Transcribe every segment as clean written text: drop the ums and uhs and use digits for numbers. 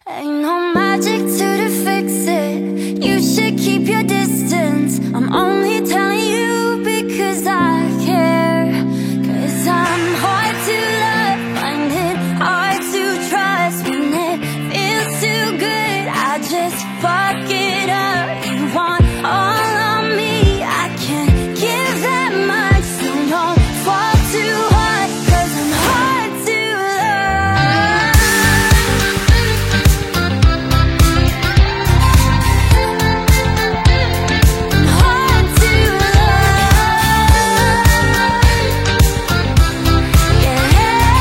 Ain't no magic to fix it. You should keep your distance. I'm only telling you because I care. 'Cause I'm hard to love, find it hard to trust. When it feels too good, I just fuck it up. You want all of me, I can't give that much. So don't fall too hard, 'cause I'm hard to love. I'm hard to love. Yeah.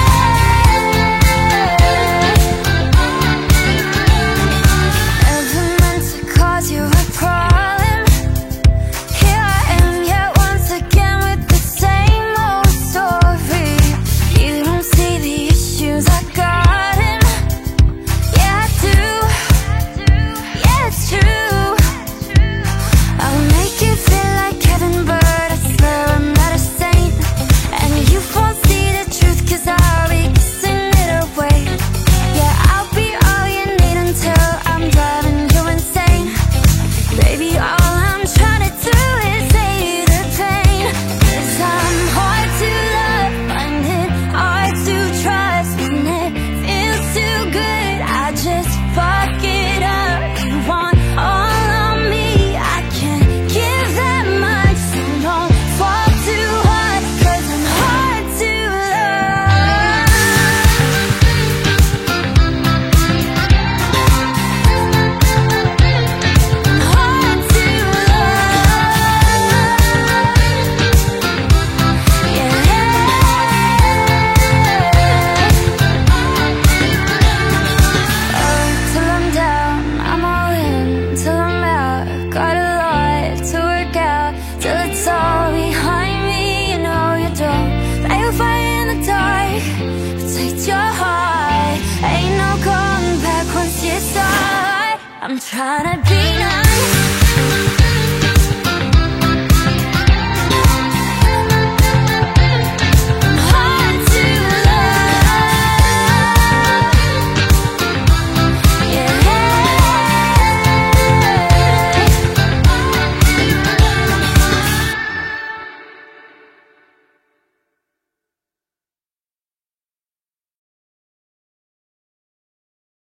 Never meant to cause you a problem. Here I am yet once again with the same old story. You don't see the issues I got in. Yeah, I do. Yeah, it's true. I'll make you feel like heaven, but I swear I'm not a saint. And you won't see the truth, 'cause I'll be kissing it away. Yeah, I'll be all you need until I'm driving you insane. Baby, all I'm trying to do is save the pain. 'Cause I'm hard to love, find it hard to trust. When it feels too good, I just fuck it up. You want all of me, I can't give that much. So don't fall too hard, 'cause I'm hard to love. I'm hard to love. Yeah. Till I'm down, I'm all in. Till I'm out, got a lot to work out. Till it's all behind me, you know you don't light a fire in the dark. Protect your heart, ain't no going back once you start. I'm trying to be nice,